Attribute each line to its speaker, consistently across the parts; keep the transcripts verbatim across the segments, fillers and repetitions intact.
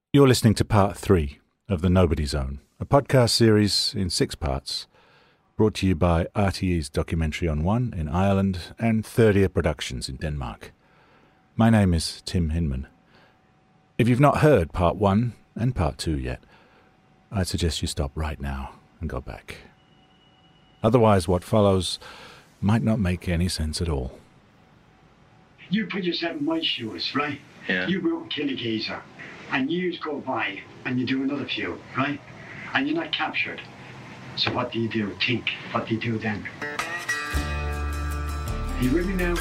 Speaker 1: You're listening to part three of The Nobody Zone, a podcast series in six parts, brought to you by R T E's Documentary on One in Ireland and Third Ear Productions in Denmark. My name is Tim Hinman. If you've not heard part one and part two yet, I'd suggest you stop right now and go back. Otherwise, what follows might not make any sense at all.
Speaker 2: You put yourself in my shoes, right?
Speaker 3: Yeah.
Speaker 2: You go to Killygeezer, and years go by, and you do another few, right? And you're not captured. So what do you do? Think. What do you do then? Are you with me now?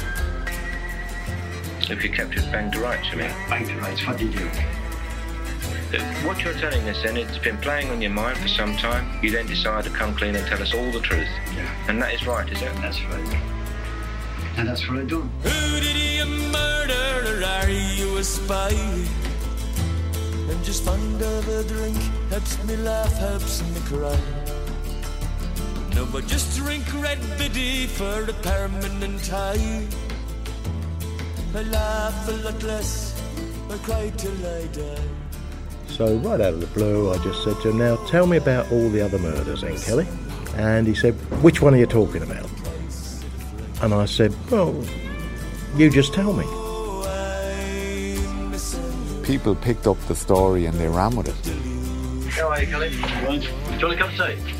Speaker 3: If you captured, bang to rights, you mean?
Speaker 2: Bang to rights. What do you do?
Speaker 3: Uh, What you're telling us then, it's been playing on your mind for some time. You then decide to come clean and tell us all the truth.
Speaker 2: Yeah.
Speaker 3: And that is right, is it?
Speaker 2: That's right. And that's what I done.
Speaker 4: Who did you murder, or are you a spy? I'm just fond of a drink, helps me laugh, helps me cry. No, but just drink Red Biddy for a permanent high. I laugh a lot less, I cry till I die.
Speaker 5: So right out of the blue, I just said to him, now tell me about all the other murders then, Kelly. And he said, which one are you talking about? And I said, well, you just tell me.
Speaker 6: People picked up the story and they ran with it.
Speaker 3: How are you, Kelly? Right. Do you want a cup of tea?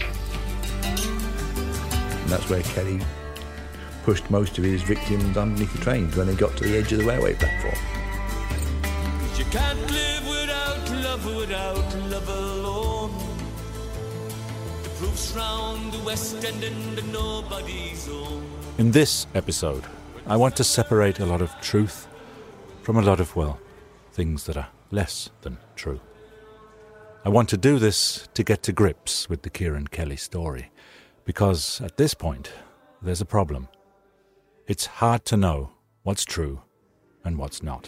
Speaker 5: And that's where Kelly pushed most of his victims underneath the trains when he got to the edge of the railway platform.
Speaker 4: You can't live without love, without love alone. The proof's round the West End and nobody's own.
Speaker 1: In this episode, I want to separate a lot of truth from a lot of, well, things that are less than true. I want to do this to get to grips with the Ciarán Kelly story, because at this point, there's a problem. It's hard to know what's true and what's not.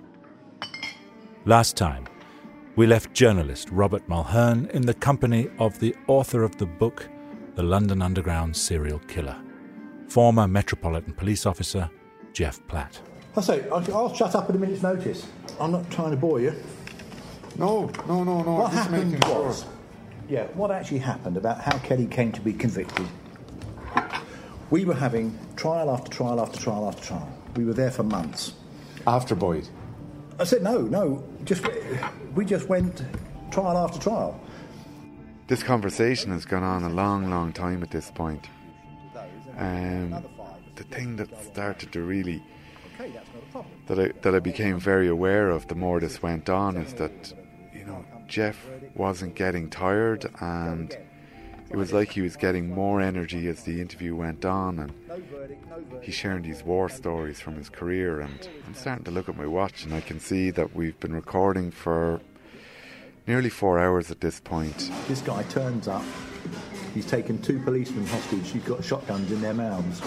Speaker 1: Last time, we left journalist Robert Mulhern in the company of the author of the book, The London Underground Serial Killer, former Metropolitan Police Officer Geoff Platt.
Speaker 5: I say, I'll, I'll shut up at a minute's notice. I'm not trying to bore you.
Speaker 6: No, no, no, no.
Speaker 5: What
Speaker 6: just
Speaker 5: happened
Speaker 6: making
Speaker 5: was,
Speaker 6: sure.
Speaker 5: yeah, what actually happened about how Kelly came to be convicted. We were having trial after trial after trial after trial. We were there for months.
Speaker 6: After Boyd.
Speaker 5: I said, no, no, just we just went trial after trial.
Speaker 6: This conversation has gone on a long, long time at this point. Um, the thing that started to really, that I, that I became very aware of the more this went on is that, you know, Geoff wasn't getting tired, and it was like he was getting more energy as the interview went on, and he's sharing these war stories from his career. And I'm starting to look at my watch and I can see that we've been recording for nearly four hours at this point.
Speaker 5: This guy turns up. He's taken two policemen hostage. He's got shotguns in their mouths.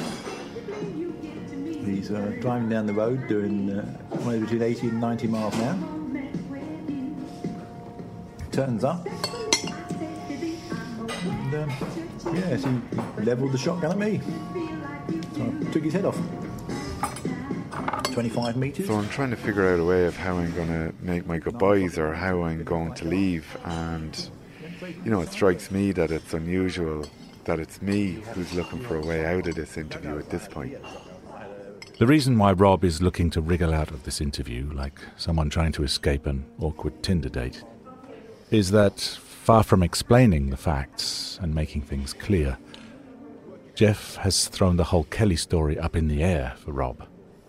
Speaker 5: He's uh, driving down the road doing uh, somewhere between eighty and ninety miles an hour. Turns up. And, um, yes, he levelled the shotgun at me. So I took his head off. twenty-five metres.
Speaker 6: So I'm trying to figure out a way of how I'm going to make my goodbyes or how I'm going to leave. And, you know, it strikes me that it's unusual that it's me who's looking for a way out of this interview at this point.
Speaker 1: The reason why Rob is looking to wriggle out of this interview, like someone trying to escape an awkward Tinder date, is that, far from explaining the facts and making things clear, Geoff has thrown the whole Kelly story up in the air for Rob.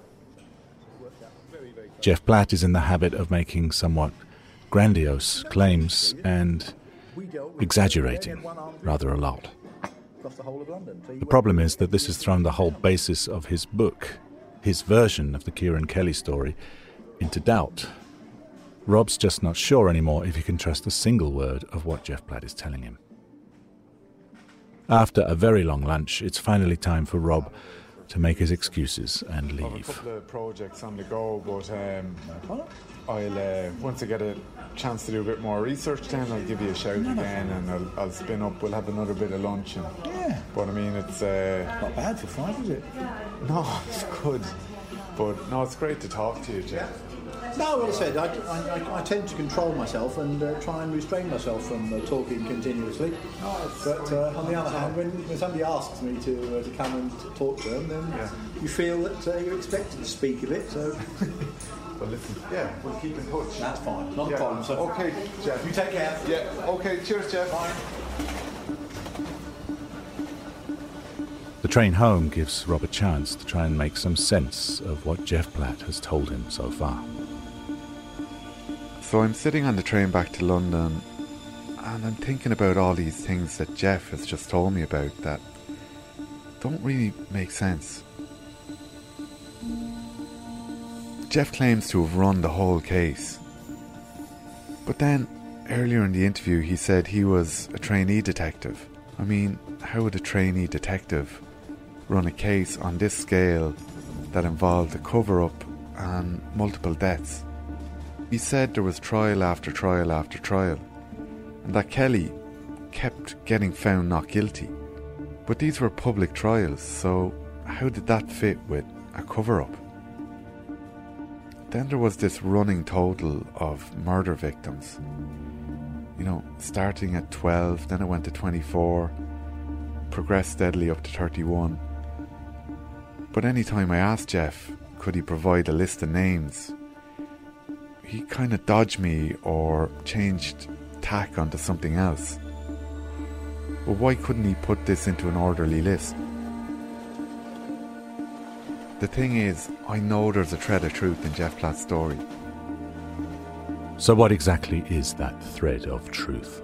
Speaker 1: Geoff Platt is in the habit of making somewhat grandiose claims and exaggerating rather a lot. The problem is that this has thrown the whole basis of his book, his version of the Ciarán Kelly story, into doubt. Rob's just not sure anymore if he can trust a single word of what Geoff Platt is telling him. After a very long lunch, it's finally time for Rob to make his excuses and
Speaker 6: I have a
Speaker 1: leave.
Speaker 6: couple of projects on the go, but um, I'll uh, once I get a chance to do a bit more research, then I'll give you a shout again, and I'll, I'll spin up. We'll have another bit of lunch. And,
Speaker 5: Yeah.
Speaker 6: But I mean, it's uh,
Speaker 5: Not bad for five, is it?
Speaker 6: no, it's good. But no, it's great to talk to you, Jeff.
Speaker 7: No, well, I said, I, I, I tend to control myself and uh, try and restrain myself from uh, talking continuously. But uh, on the other hand, when, when somebody asks me to uh, to come and talk to them, then yeah. you feel that uh, you're expected to speak a bit, so...
Speaker 6: Well, listen, yeah, we'll keep in touch.
Speaker 7: That's fine, not
Speaker 6: yeah.
Speaker 7: a problem, sir.
Speaker 6: Okay, Jeff.
Speaker 7: You take care.
Speaker 6: Yeah, okay, cheers, Jeff.
Speaker 7: Bye.
Speaker 1: The train home gives Rob a chance to try and make some sense of what Jeff Platt has told him so far.
Speaker 6: So I'm sitting on the train back to London and I'm thinking about all these things that Jeff has just told me about that don't really make sense. Jeff claims to have run the whole case. But then, earlier in the interview, he said he was a trainee detective. I mean, how would a trainee detective run a case on this scale that involved a cover-up and multiple deaths? He said there was trial after trial after trial, and that Kelly kept getting found not guilty. But these were public trials, so how did that fit with a cover-up? Then there was this running total of murder victims. You know, starting at twelve, then it went to twenty-four, progressed steadily up to thirty-one. But any time I asked Jeff, could he provide a list of names, he kind of dodged me or changed tack onto something else. But why couldn't he put this into an orderly list? The thing is, I know there's a thread of truth in Jeff Platt's story.
Speaker 1: So what exactly is that thread of truth?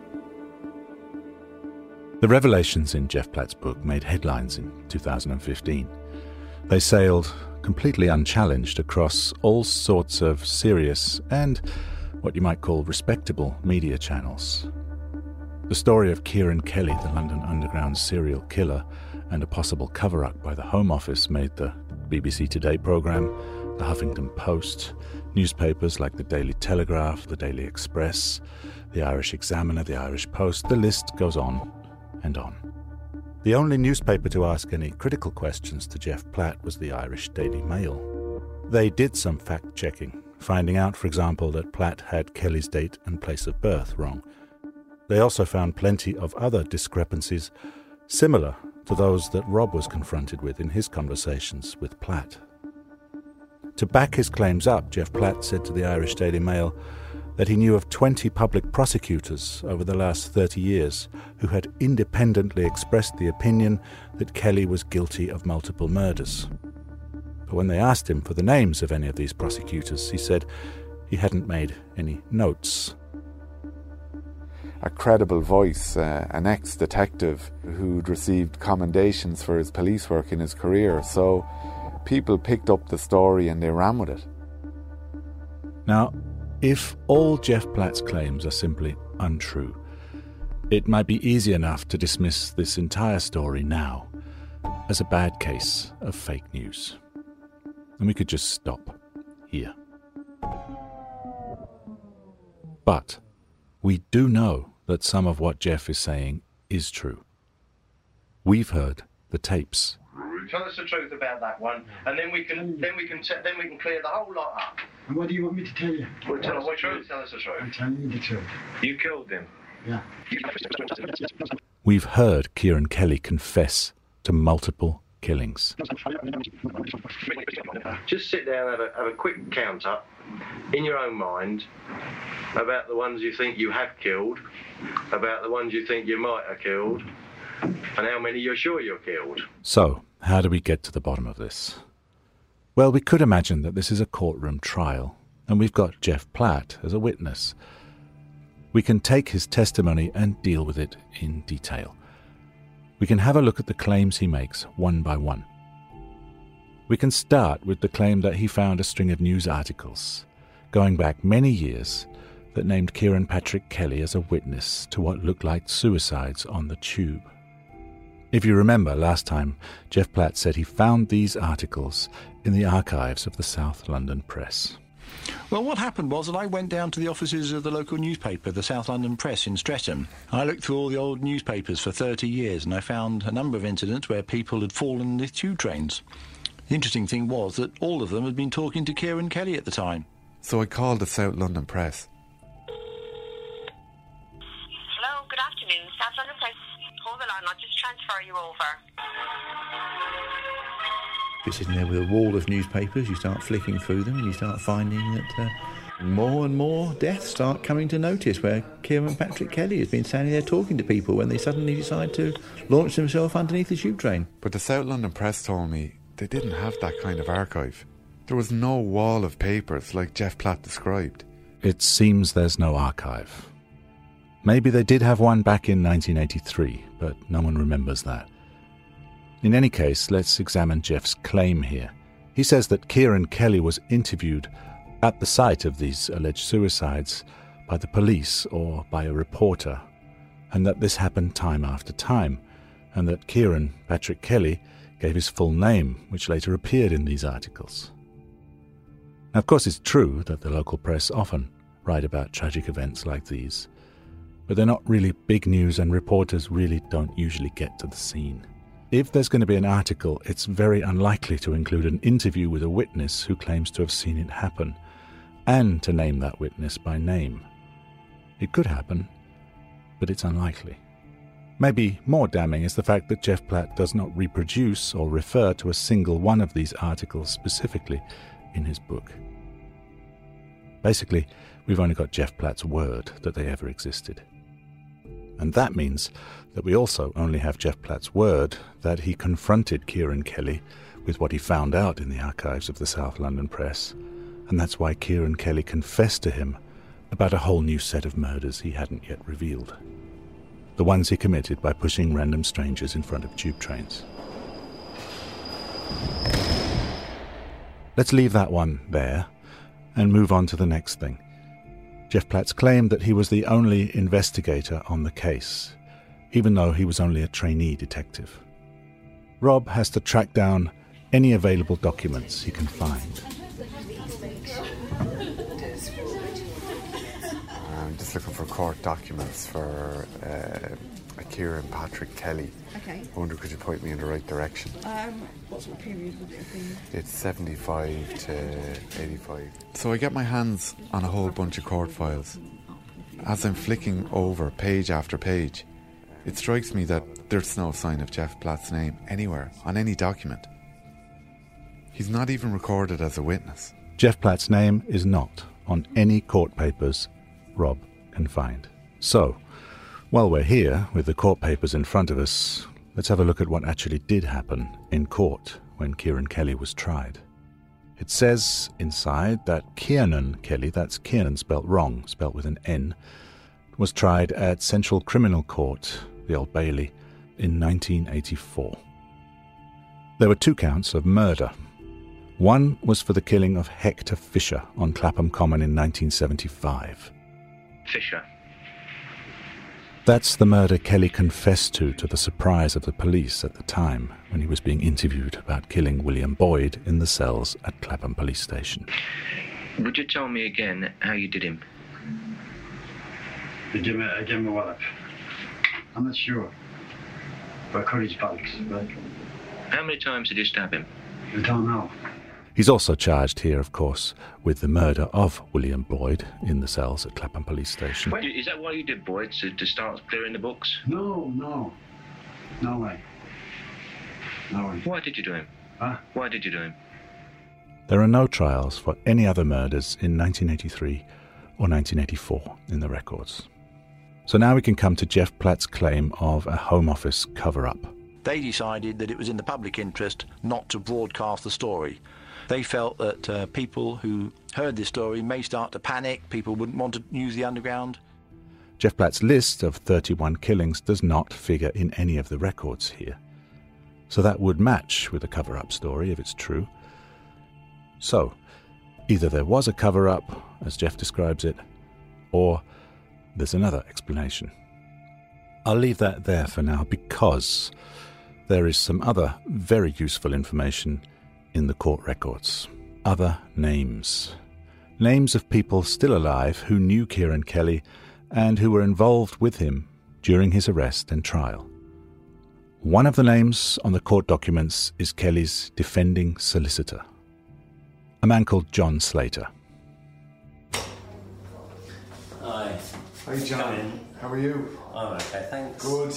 Speaker 1: The revelations in Jeff Platt's book made headlines in two thousand fifteen. They sailed completely unchallenged across all sorts of serious and what you might call respectable media channels. The story of Kieran Kelly, the London Underground serial killer, and a possible cover-up by the Home Office made the B B C Today programme, the Huffington Post, newspapers like the Daily Telegraph, the Daily Express, the Irish Examiner, the Irish Post. The list goes on and on. The only newspaper to ask any critical questions to Jeff Platt was the Irish Daily Mail. They did some fact-checking, finding out, for example, that Platt had Kelly's date and place of birth wrong. They also found plenty of other discrepancies similar to those that Rob was confronted with in his conversations with Platt. To back his claims up, Jeff Platt said to the Irish Daily Mail that he knew of twenty public prosecutors over the last thirty years who had independently expressed the opinion that Kelly was guilty of multiple murders. But when they asked him for the names of any of these prosecutors, he said he hadn't made any notes.
Speaker 6: A credible voice, uh, an ex-detective who'd received commendations for his police work in his career, so people picked up the story and they ran with it.
Speaker 1: Now, if all Jeff Platt's claims are simply untrue, it might be easy enough to dismiss this entire story now as a bad case of fake news. And we could just stop here. But we do know that some of what Jeff is saying is true. We've heard the tapes.
Speaker 3: Tell us the truth about that one, and then we can then we can te- then we can clear the whole lot up.
Speaker 2: And what do you want me to tell you?
Speaker 3: Well, tell us the truth. Tell us the
Speaker 2: I'm
Speaker 3: truth.
Speaker 2: telling you the truth.
Speaker 3: You killed him.
Speaker 2: Yeah.
Speaker 1: We've heard Kieran Kelly confess to multiple killings.
Speaker 3: Just sit down and have a, have a quick count up in your own mind about the ones you think you have killed, about the ones you think you might have killed, and how many you're sure you're killed.
Speaker 1: So, how do we get to the bottom of this? Well, we could imagine that this is a courtroom trial, and we've got Jeff Platt as a witness. We can take his testimony and deal with it in detail. We can have a look at the claims he makes one by one. We can start with the claim that he found a string of news articles, going back many years, that named Kieran Patrick Kelly as a witness to what looked like suicides on the tube. If you remember, last time, Jeff Platt said he found these articles in the archives of the South London Press.
Speaker 7: Well, what happened was that I went down to the offices of the local newspaper, the South London Press in Streatham. I looked through all the old newspapers for thirty years and I found a number of incidents where people had fallen in the tube trains. The interesting thing was that all of them had been talking to Kieran Kelly at the time.
Speaker 6: So I called the South London Press.
Speaker 8: Hello, good afternoon. South London Press. Hold the line, I'll just transfer you over.
Speaker 9: You're sitting there with a wall of newspapers, you start flicking through them and you start finding that uh, more and more deaths start coming to notice, where Kieran Patrick Kelly has been standing there talking to people when they suddenly decide to launch themselves underneath the tube train.
Speaker 6: But the South London Press told me they didn't have that kind of archive. There was no wall of papers like Jeff Platt described.
Speaker 1: It seems there's no archive. Maybe they did have one back in nineteen eighty-three, but no one remembers that. In any case, let's examine Jeff's claim here. He says that Kieran Kelly was interviewed at the site of these alleged suicides by the police or by a reporter, and that this happened time after time, and that Kieran Patrick Kelly gave his full name, which later appeared in these articles. Now, of course, it's true that the local press often write about tragic events like these, but they're not really big news and reporters really don't usually get to the scene. If there's going to be an article, it's very unlikely to include an interview with a witness who claims to have seen it happen, and to name that witness by name. It could happen, but it's unlikely. Maybe more damning is the fact that Jeff Platt does not reproduce or refer to a single one of these articles specifically in his book. Basically, we've only got Jeff Platt's word that they ever existed. And that means that we also only have Jeff Platt's word that he confronted Kieran Kelly with what he found out in the archives of the South London Press, and that's why Kieran Kelly confessed to him about a whole new set of murders he hadn't yet revealed. The ones he committed by pushing random strangers in front of tube trains. Let's leave that one there and move on to the next thing. Jeff Platt's claim that he was the only investigator on the case, even though he was only a trainee detective. Rob has to track down any available documents he can find.
Speaker 6: I'm just looking for court documents for uh, a Kieran Patrick Kelly.
Speaker 10: Okay.
Speaker 6: I wonder, could you point me in the right direction?
Speaker 10: Um, what sort of period would it have been?
Speaker 6: It's seventy-five to eighty-five. So I get my hands on a whole bunch of court files. As I'm flicking over page after page, it strikes me that there's no sign of Jeff Platt's name anywhere on any document. He's not even recorded as a witness.
Speaker 1: Jeff Platt's name is not on any court papers Rob can find. So, while we're here with the court papers in front of us, let's have a look at what actually did happen in court when Kieran Kelly was tried. It says inside that Kiernan Kelly, that's Kiernan spelt wrong, spelt with an N, was tried at Central Criminal Court, the Old Bailey, in nineteen eighty-four. There were two counts of murder. One was for the killing of Hector Fisher on Clapham Common in nineteen seventy-five.
Speaker 11: Fisher.
Speaker 1: That's the murder Kelly confessed to to the surprise of the police at the time when he was being interviewed about killing William Boyd in the cells at Clapham Police Station.
Speaker 11: Would you tell me again how you did him?
Speaker 2: I gave him a, I gave him a wallop. I'm not sure. But Courage Bollocks, right?
Speaker 11: How many times did you stab him?
Speaker 2: I don't know.
Speaker 1: He's also charged here, of course, with the murder of William Boyd in the cells at Clapham Police Station.
Speaker 11: Wait, is that why you did Boyd, to, to start clearing the books?
Speaker 2: No, no. No way. No way.
Speaker 11: Why did you do him?
Speaker 2: Huh?
Speaker 11: Why did you do him?
Speaker 1: There are no trials for any other murders in nineteen eighty-three or nineteen eighty-four in the records. So now we can come to Jeff Platt's claim of a Home Office cover-up.
Speaker 9: They decided that it was in the public interest not to broadcast the story. They felt that uh, people who heard this story may start to panic, people wouldn't want to use the underground.
Speaker 1: Jeff Platt's list of thirty-one killings does not figure in any of the records here. So that would match with the cover-up story if it's true. So, either there was a cover-up, as Jeff describes it, or there's another explanation. I'll leave that there for now because there is some other very useful information in the court records. Other names. Names of people still alive who knew Kieran Kelly and who were involved with him during his arrest and trial. One of the names on the court documents is Kelly's defending solicitor, a man called John Slater.
Speaker 6: Hi, John. How are you?
Speaker 12: I'm okay, thanks.
Speaker 6: Good.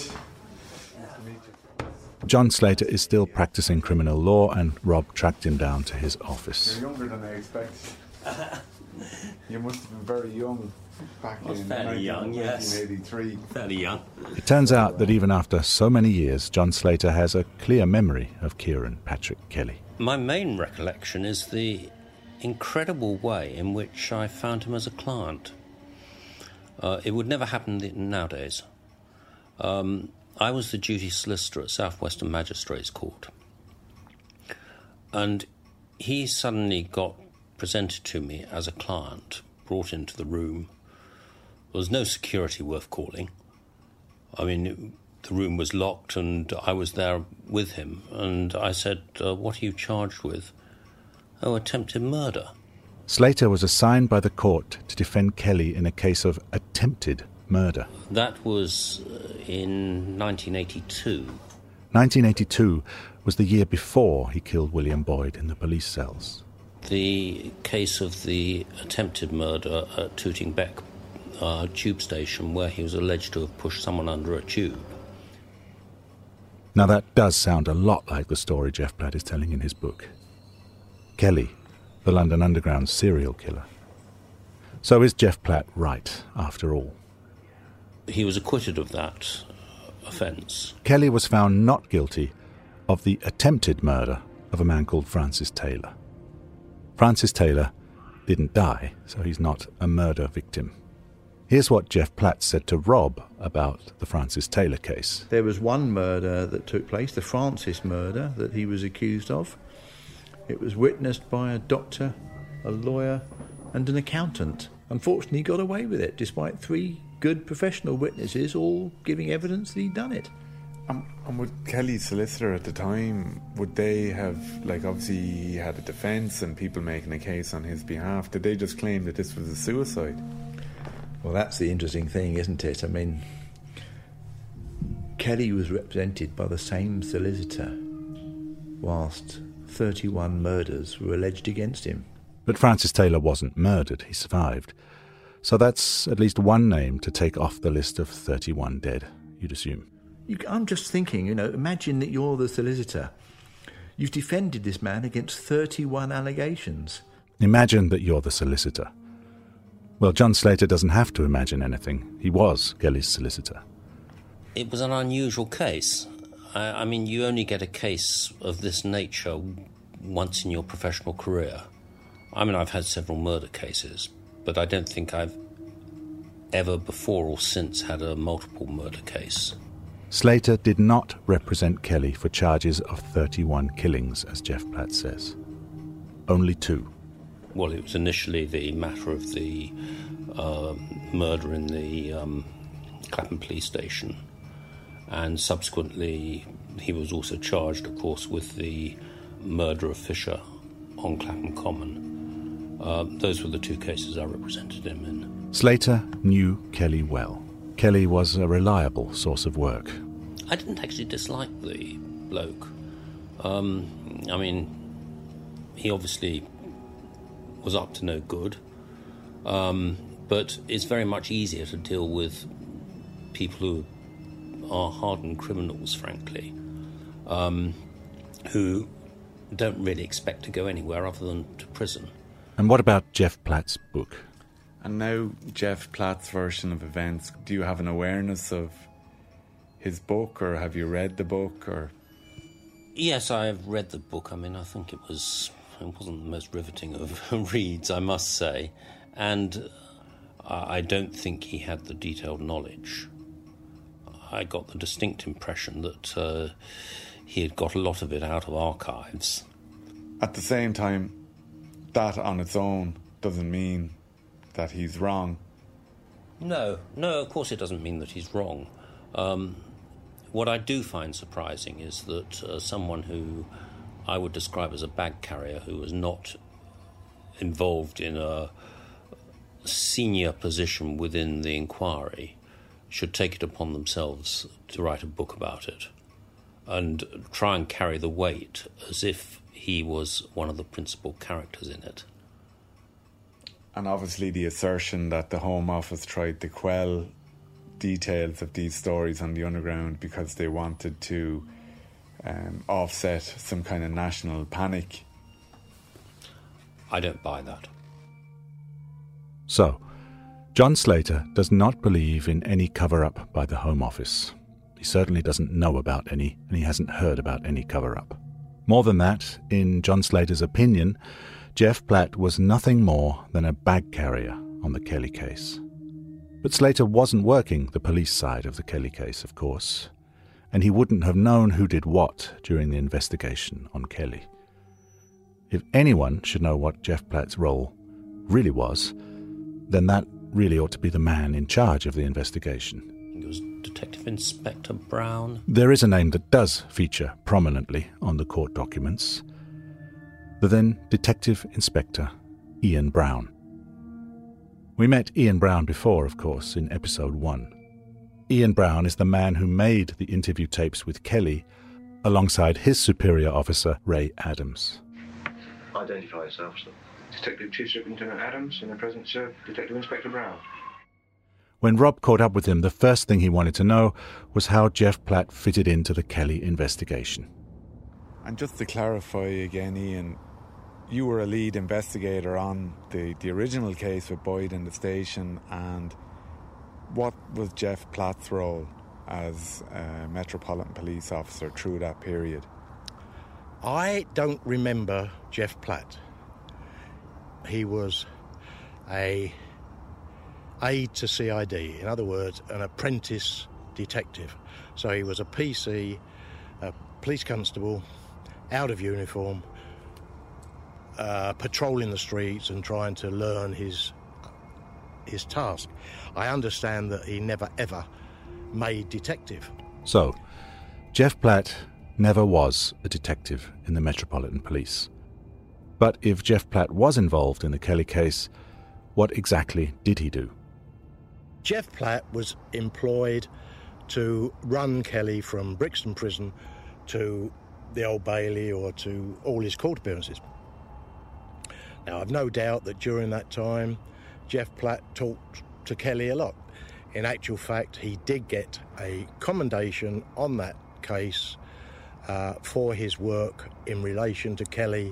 Speaker 1: John Slater is still practicing criminal law, and Rob tracked him down to his office.
Speaker 6: You're younger than I expected. You must have been very young back
Speaker 12: I was
Speaker 6: in
Speaker 12: fairly young, yes.
Speaker 6: nineteen eighty-three.
Speaker 12: Fairly young.
Speaker 1: It turns out that even after so many years, John Slater has a clear memory of Kieran Patrick Kelly.
Speaker 12: My main recollection is the incredible way in which I found him as a client. Uh, it would never happen nowadays. Um, I was the duty solicitor at South Western Magistrates Court, and he suddenly got presented to me as a client, brought into the room. There was no security worth calling. I mean, the room was locked and I was there with him, and I said, uh, what are you charged with? Oh, attempted murder.
Speaker 1: Slater was assigned by the court to defend Kelly in a case of attempted murder.
Speaker 12: That was in nineteen eighty-two.
Speaker 1: nineteen eighty-two was the year before he killed William Boyd in the police cells.
Speaker 12: The case of the attempted murder at Tooting Bec uh, tube station, where he was alleged to have pushed someone under a tube.
Speaker 1: Now that does sound a lot like the story Jeff Platt is telling in his book. Kelly, the London Underground serial killer. So is Jeff Platt right, after all?
Speaker 12: He was acquitted of that offence.
Speaker 1: Kelly was found not guilty of the attempted murder of a man called Francis Taylor. Francis Taylor didn't die, so he's not a murder victim. Here's what Jeff Platt said to Rob about the Francis Taylor case.
Speaker 9: There was one murder that took place, the Francis murder, that he was accused of. It was witnessed by a doctor, a lawyer, and an accountant. Unfortunately, he got away with it, despite three good professional witnesses all giving evidence that he'd done it.
Speaker 6: Um, and would Kelly's solicitor at the time, would they have, like, obviously he had a defence and people making a case on his behalf, did they just claim that this was a suicide?
Speaker 9: Well, that's the interesting thing, isn't it? I mean, Kelly was represented by the same solicitor, whilst thirty-one murders were alleged against him.
Speaker 1: But Francis Taylor wasn't murdered, he survived. So that's at least one name to take off the list of thirty-one dead, you'd assume.
Speaker 9: You, I'm just thinking, you know, imagine that you're the solicitor. You've defended this man against thirty-one allegations.
Speaker 1: Imagine that you're the solicitor. Well, John Slater doesn't have to imagine anything. He was Kelly's solicitor.
Speaker 12: It was an unusual case. I, I mean, you only get a case of this nature once in your professional career. I mean, I've had several murder cases, but I don't think I've ever before or since had a multiple murder case.
Speaker 1: Slater did not represent Kelly for charges of thirty-one killings, as Jeff Platt says. Only two.
Speaker 12: Well, it was initially the matter of the uh, murder in the um, Clapham police station, and subsequently he was also charged, of course, with the murder of Fisher on Clapham Common. Uh, those were the two cases I represented him in.
Speaker 1: Slater knew Kelly well. Kelly was a reliable source of work.
Speaker 12: I didn't actually dislike the bloke. Um, I mean, he obviously was up to no good, um, but it's very much easier to deal with people who are hardened criminals, frankly, um, who don't really expect to go anywhere other than to prison.
Speaker 1: And what about Jeff Platt's book?
Speaker 6: And now Jeff Platt's version of events, do you have an awareness of his book, or have you read the book? Or
Speaker 12: Yes, I have read the book. I mean, I think it was it wasn't the most riveting of reads, I must say, and I don't think he had the detailed knowledge. I got the distinct impression that uh, he had got a lot of it out of archives.
Speaker 6: At the same time, that on its own doesn't mean that he's wrong.
Speaker 12: No, no, of course it doesn't mean that he's wrong. Um, what I do find surprising is that uh, someone who I would describe as a bag carrier, who was not involved in a senior position within the inquiry, should take it upon themselves to write a book about it and try and carry the weight as if he was one of the principal characters in it.
Speaker 6: And obviously the assertion that the Home Office tried to quell details of these stories on the Underground because they wanted to um, offset some kind of national panic.
Speaker 12: I don't buy that.
Speaker 1: So, John Slater does not believe in any cover-up by the Home Office. He certainly doesn't know about any, and he hasn't heard about any cover-up. More than that, in John Slater's opinion, Jeff Platt was nothing more than a bag carrier on the Kelly case. But Slater wasn't working the police side of the Kelly case, of course, and he wouldn't have known who did what during the investigation on Kelly. If anyone should know what Jeff Platt's role really was, then that really ought to be the man in charge of the investigation.
Speaker 12: It was Detective Inspector Brown.
Speaker 1: There is a name that does feature prominently on the court documents. The then Detective Inspector Ian Brown. We met Ian Brown before, of course, in episode one. Ian Brown is the man who made the interview tapes with Kelly alongside his superior officer, Ray Adams.
Speaker 3: Identify yourself, sir.
Speaker 11: Detective Chief Superintendent Adams in the presence of Detective Inspector Brown.
Speaker 1: When Rob caught up with him, the first thing he wanted to know was how Jeff Platt fitted into the Kelly investigation.
Speaker 6: And just to clarify again, Ian, you were a lead investigator on the, the original case with Boyd in the station, and what was Jeff Platt's role as a Metropolitan Police officer through that period?
Speaker 5: I don't remember Jeff Platt. He was a aide to C I D, in other words, an apprentice detective. So he was a P C, a police constable, out of uniform, uh, patrolling the streets and trying to learn his his task. I understand that he never ever made detective.
Speaker 1: So, Jeff Platt never was a detective in the Metropolitan Police. But if Jeff Platt was involved in the Kelly case, what exactly did he do?
Speaker 5: Jeff Platt was employed to run Kelly from Brixton Prison to the Old Bailey or to all his court appearances. Now, I've no doubt that during that time, Jeff Platt talked to Kelly a lot. In actual fact, he did get a commendation on that case uh, for his work in relation to Kelly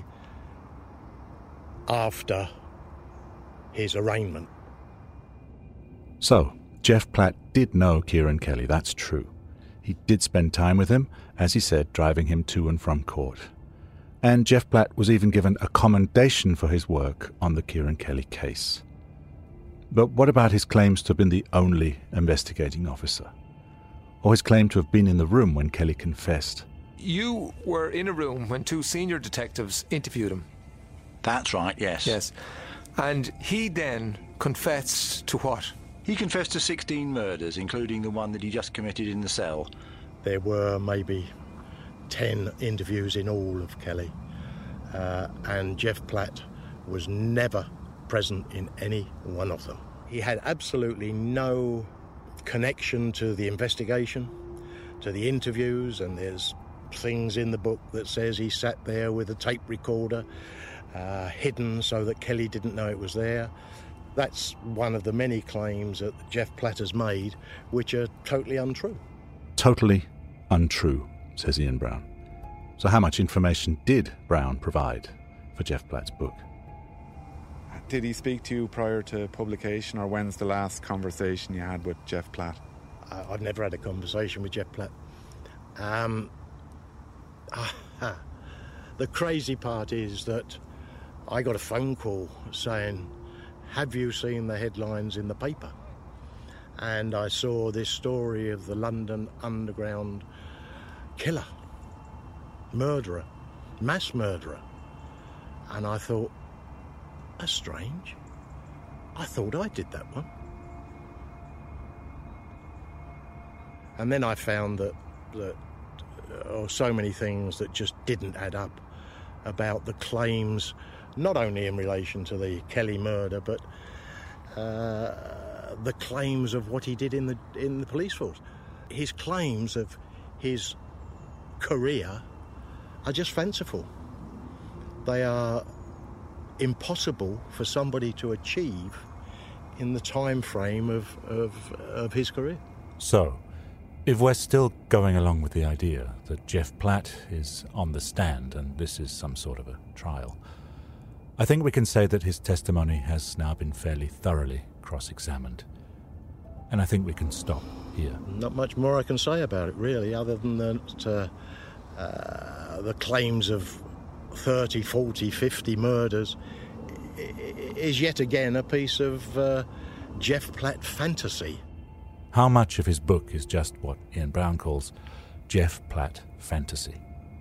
Speaker 5: after his arraignment.
Speaker 1: So, Jeff Platt did know Kieran Kelly, that's true. He did spend time with him, as he said, driving him to and from court. And Jeff Platt was even given a commendation for his work on the Kieran Kelly case. But what about his claims to have been the only investigating officer? Or his claim to have been in the room when Kelly confessed?
Speaker 13: You were in a room when two senior detectives interviewed him.
Speaker 14: That's right, yes.
Speaker 13: Yes. And he then confessed to what?
Speaker 14: He confessed to sixteen murders, including the one that he just committed in the cell.
Speaker 5: There were maybe ten interviews in all of Kelly. Uh, and Jeff Platt was never present in any one of them. He had absolutely no connection to the investigation, to the interviews, and there's things in the book that says he sat there with a tape recorder uh, hidden so that Kelly didn't know it was there. That's one of the many claims that Jeff Platt has made which are totally untrue.
Speaker 1: Totally untrue, says Ian Brown. So how much information did Brown provide for Jeff Platt's book?
Speaker 6: Did he speak to you prior to publication, or when's the last conversation you had with Jeff Platt?
Speaker 5: Uh, I've never had a conversation with Jeff Platt. Um, uh, the crazy part is that I got a phone call saying, have you seen the headlines in the paper? And I saw this story of the London Underground killer, murderer, mass murderer. And I thought, that's strange. I thought I did that one. And then I found that, that oh, so many things that just didn't add up about the claims, not only in relation to the Kelly murder, but uh, the claims of what he did in the in the police force. His claims of his career are just fanciful. They are impossible for somebody to achieve in the time frame of, of, of his career.
Speaker 1: So, if we're still going along with the idea that Jeff Platt is on the stand and this is some sort of a trial, I think we can say that his testimony has now been fairly thoroughly cross-examined. And I think we can stop here.
Speaker 5: Not much more I can say about it, really, other than that uh, uh, the claims of thirty, forty, fifty murders is yet again a piece of uh, Jeff Platt fantasy.
Speaker 1: How much of his book is just what Ian Brown calls Jeff Platt fantasy?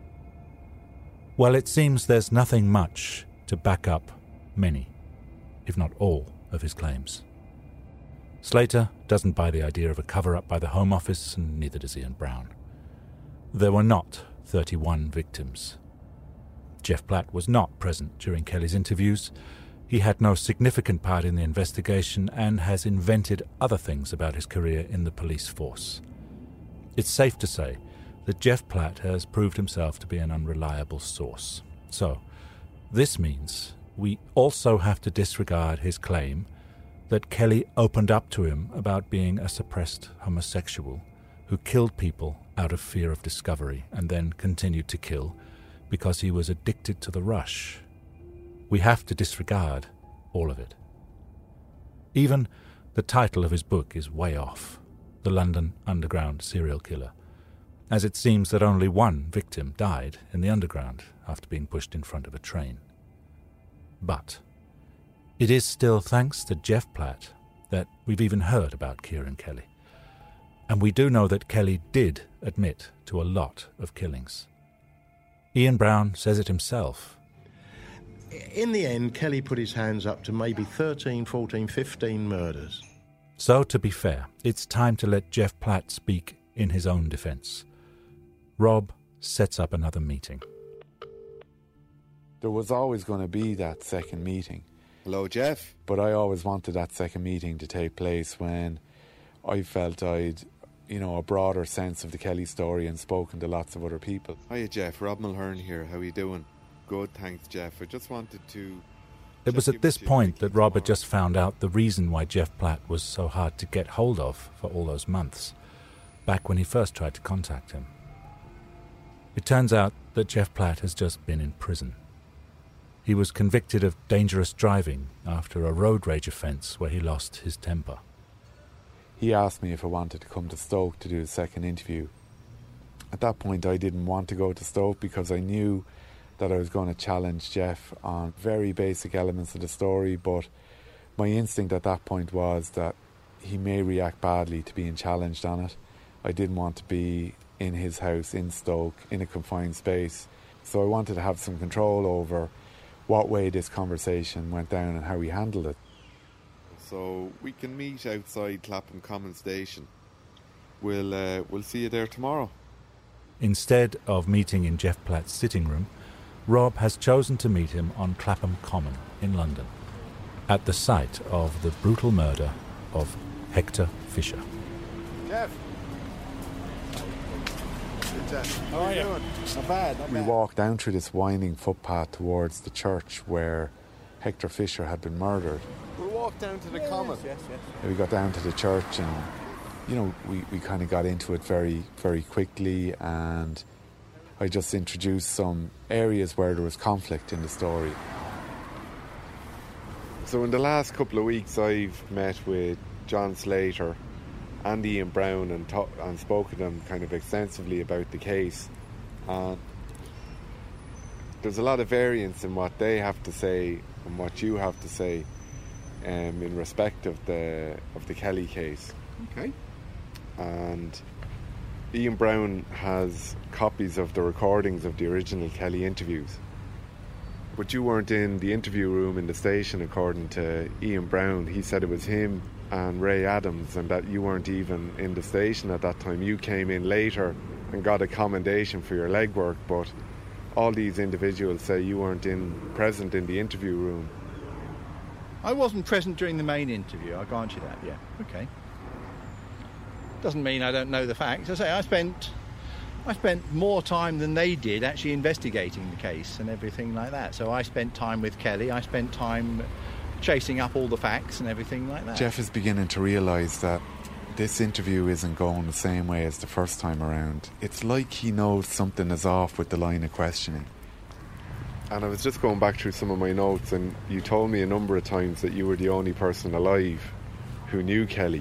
Speaker 1: Well, it seems there's nothing much to back up many, if not all, of his claims. Slater doesn't buy the idea of a cover-up by the Home Office, and neither does Ian Brown. There were not thirty-one victims. Jeff Platt was not present during Kelly's interviews. He had no significant part in the investigation and has invented other things about his career in the police force. It's safe to say that Jeff Platt has proved himself to be an unreliable source. So, this means we also have to disregard his claim that Kelly opened up to him about being a suppressed homosexual who killed people out of fear of discovery and then continued to kill because he was addicted to the rush. We have to disregard all of it. Even the title of his book is way off, The London Underground Serial Killer, as it seems that only one victim died in the underground after being pushed in front of a train. But it is still thanks to Jeff Platt that we've even heard about Kieran Kelly. And we do know that Kelly did admit to a lot of killings. Ian Brown says it himself.
Speaker 5: In the end, Kelly put his hands up to maybe thirteen, fourteen, fifteen murders.
Speaker 1: So, to be fair, it's time to let Jeff Platt speak in his own defence. Rob sets up another meeting.
Speaker 6: There was always going to be that second meeting.
Speaker 15: Hello, Jeff.
Speaker 6: But I always wanted that second meeting to take place when I felt I'd, you know, a broader sense of the Kelly story and spoken to lots of other people.
Speaker 15: Hiya, Jeff. Rob Mulhern here. How are you doing? Good, thanks, Jeff. I just wanted to...
Speaker 1: It was at this point that Rob had just found out the reason why Jeff Platt was so hard to get hold of for all those months, back when he first tried to contact him. It turns out that Jeff Platt has just been in prison. He was convicted of dangerous driving after a road rage offence where he lost his temper.
Speaker 6: He asked me if I wanted to come to Stoke to do the second interview. At that point, I didn't want to go to Stoke because I knew that I was going to challenge Jeff on very basic elements of the story, but my instinct at that point was that he may react badly to being challenged on it. I didn't want to be in his house in Stoke in a confined space, so I wanted to have some control over what way this conversation went down and how he handled it.
Speaker 15: So we can meet outside Clapham Common Station. We'll uh, we'll see you there tomorrow.
Speaker 1: Instead of meeting in Jeff Platt's sitting room, Rob has chosen to meet him on Clapham Common in London, at the site of the brutal murder of Hector Fisher.
Speaker 15: Jeff. Hey, Jeff.
Speaker 5: How are you? Doing? Not bad, not
Speaker 6: We
Speaker 5: bad.
Speaker 6: walked down through this winding footpath towards the church where Hector Fisher had been murdered.
Speaker 15: We'll walk down to the
Speaker 5: yes,
Speaker 15: common.
Speaker 5: Yes, yes.
Speaker 6: We got down to the church and, you know, we, we kind of got into it very, very quickly, and I just introduced some areas where there was conflict in the story.
Speaker 15: So in the last couple of weeks, I've met with John Slater and Ian Brown and, ta- and spoken to them kind of extensively about the case. And there's a lot of variance in what they have to say and what you have to say um, in respect of the of the Kelly case.
Speaker 5: Okay.
Speaker 15: And Ian Brown has copies of the recordings of the original Kelly interviews. But you weren't in the interview room in the station, according to Ian Brown. He said it was him and Ray Adams, and that you weren't even in the station at that time. You came in later and got a commendation for your legwork, but all these individuals say you weren't in present in the interview room.
Speaker 9: I wasn't present during the main interview, I grant you that, yeah. Okay. Doesn't mean I don't know the facts. I say I spent
Speaker 16: I spent more time than they did actually investigating the case and everything like that. So I spent time with Kelly, I spent time chasing up all the facts and everything like that.
Speaker 6: Jeff is beginning to realise that this interview isn't going the same way as the first time around. It's like he knows something is off with the line of questioning.
Speaker 15: And I was just going back through some of my notes, and you told me a number of times that you were the only person alive who knew Kelly.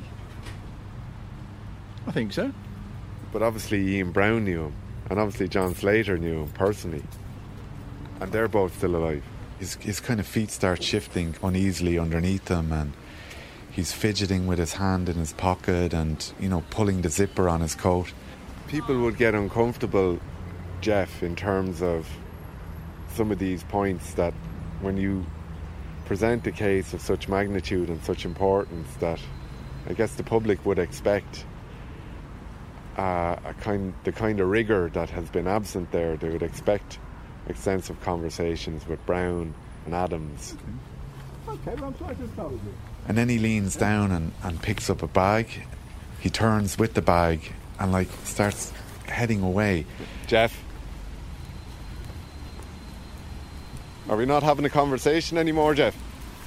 Speaker 16: I think so.
Speaker 15: But obviously Ian Brown knew him, and obviously John Slater knew him personally. And they're both still alive.
Speaker 6: His, his kind of feet start shifting uneasily underneath him, and he's fidgeting with his hand in his pocket and, you know, pulling the zipper on his coat.
Speaker 15: People would get uncomfortable, Jeff, in terms of some of these points, that when you present a case of such magnitude and such importance, that I guess the public would expect uh, a kind, the kind of rigour that has been absent there. They would expect extensive conversations with Brown and Adams.
Speaker 7: Okay, well, I'm sorry to have told you.
Speaker 6: And then he leans down and, and picks up a bag. He turns with the bag and, like, starts heading away.
Speaker 15: Jeff? Are we not having a conversation anymore, Jeff?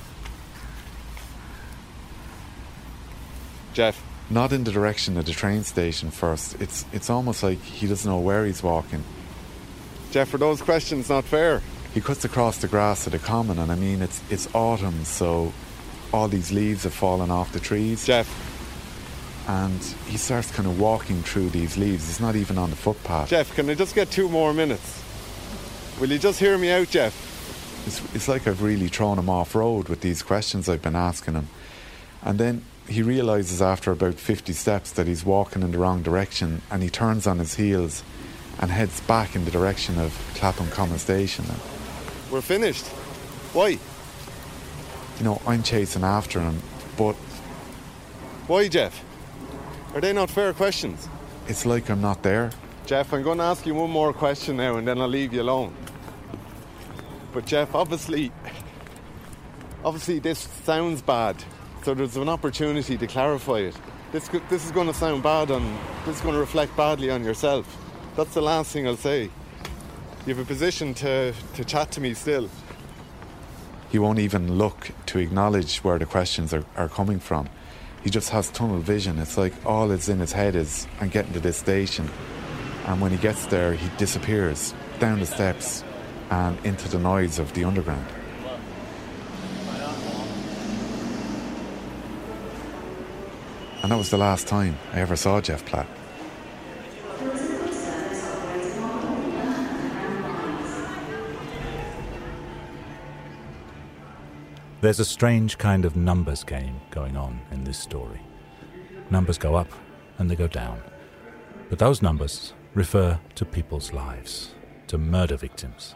Speaker 15: Jeff?
Speaker 6: Not in the direction of the train station first. It's it's almost like he doesn't know where he's walking.
Speaker 15: Jeff, are those questions not fair?
Speaker 6: He cuts across the grass of the common, and I mean, it's it's autumn, so all these leaves have fallen off the trees.
Speaker 15: Jeff.
Speaker 6: And he starts kind of walking through these leaves. He's not even on the footpath.
Speaker 15: Jeff, can I just get two more minutes? Will you just hear me out, Jeff?
Speaker 6: It's, it's like I've really thrown him off road with these questions I've been asking him. And then he realises after about fifty steps that he's walking in the wrong direction, and he turns on his heels and heads back in the direction of Clapham Common Station.
Speaker 15: We're finished. Why?
Speaker 6: You know, I'm chasing after him, but...
Speaker 15: Why, Jeff? Are they not fair questions?
Speaker 6: It's like I'm not there.
Speaker 15: Jeff, I'm going to ask you one more question now, and then I'll leave you alone. But Jeff, obviously... Obviously this sounds bad, so there's an opportunity to clarify it. This, this is going to sound bad, and this is going to reflect badly on yourself. That's the last thing I'll say. You have a position to, to chat to me still.
Speaker 6: He won't even look to acknowledge where the questions are, are coming from. He just has tunnel vision. It's like all that's in his head is, I'm getting to this station. And when he gets there, he disappears down the steps and into the noise of the underground. And that was the last time I ever saw Jeff Platt.
Speaker 1: There's a strange kind of numbers game going on in this story. Numbers go up and they go down. But those numbers refer to people's lives, to murder victims.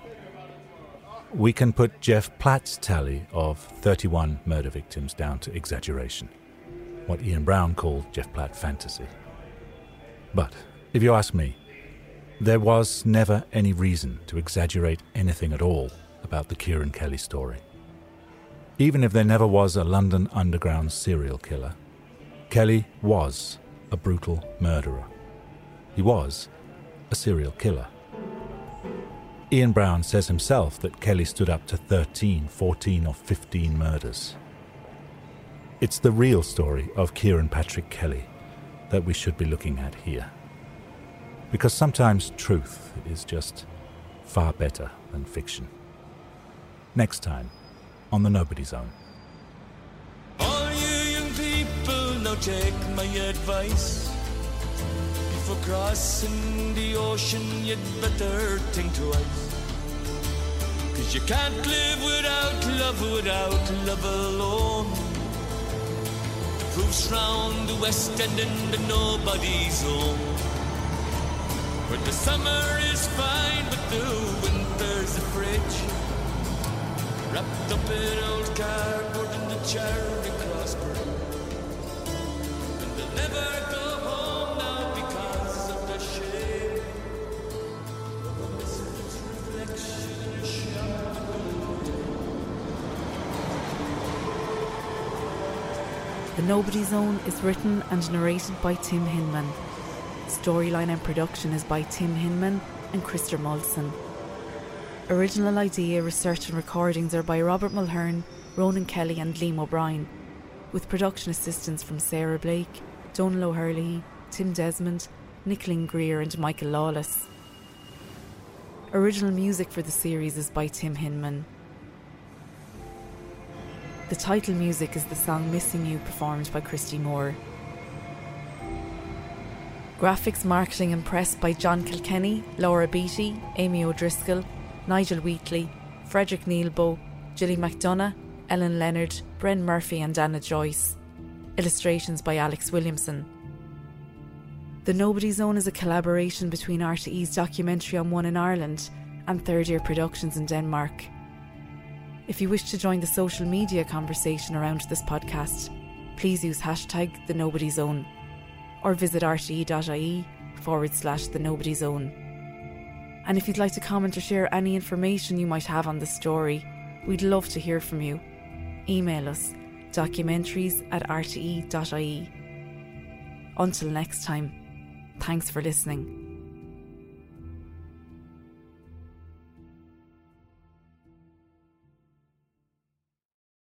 Speaker 1: We can put Jeff Platt's tally of thirty-one murder victims down to exaggeration, what Ian Brown called Jeff Platt fantasy. But, if you ask me, there was never any reason to exaggerate anything at all about the Kieran Kelly story. Even if there never was a London Underground serial killer, Kelly was a brutal murderer. He was a serial killer. Ian Brown says himself that Kelly stood up to thirteen, fourteen or fifteen murders. It's the real story of Kieran Patrick Kelly that we should be looking at here. Because sometimes truth is just far better than fiction. Next time on The Nobody Zone.
Speaker 4: All you young people, now take my advice. Before crossing the ocean, you'd better think twice. Cause you can't live without love, without love alone. The proof's round the West End in the nobody zone. Where the summer is fine, but the winter's a fridge. Wrapped up in old cardboard in the Charing Cross Bridge. And they'll never go home now because of the shame.
Speaker 17: The Nobody Zone is written and narrated by Tim Hinman. Storyline and production is by Tim Hinman and Christer Molson. Original idea, research and recordings are by Robert Mulhern, Ronan Kelly and Liam O'Brien, with production assistance from Sarah Blake, Donal O'Hurley, Tim Desmond, Nicoline Greer and Michael Lawless. Original music for the series is by Tim Hinman. The title music is the song Missing You, performed by Christy Moore. Graphics, marketing and press by John Kilkenny, Laura Beattie, Amy O'Driscoll, Nigel Wheatley, Frederick Neilboe, Gilly McDonough, Ellen Leonard, Bren Murphy and Anna Joyce. Illustrations by Alex Williamson. The Nobody Zone is a collaboration between R T E's Documentary on One in Ireland and Third Ear Productions in Denmark. If you wish to join the social media conversation around this podcast, please use hashtag The Nobody Zone or visit rte.ie forward slash The Nobody Zone. And if you'd like to comment or share any information you might have on the story, we'd love to hear from you. Email us documentaries at rte.ie. Until next time, thanks for listening.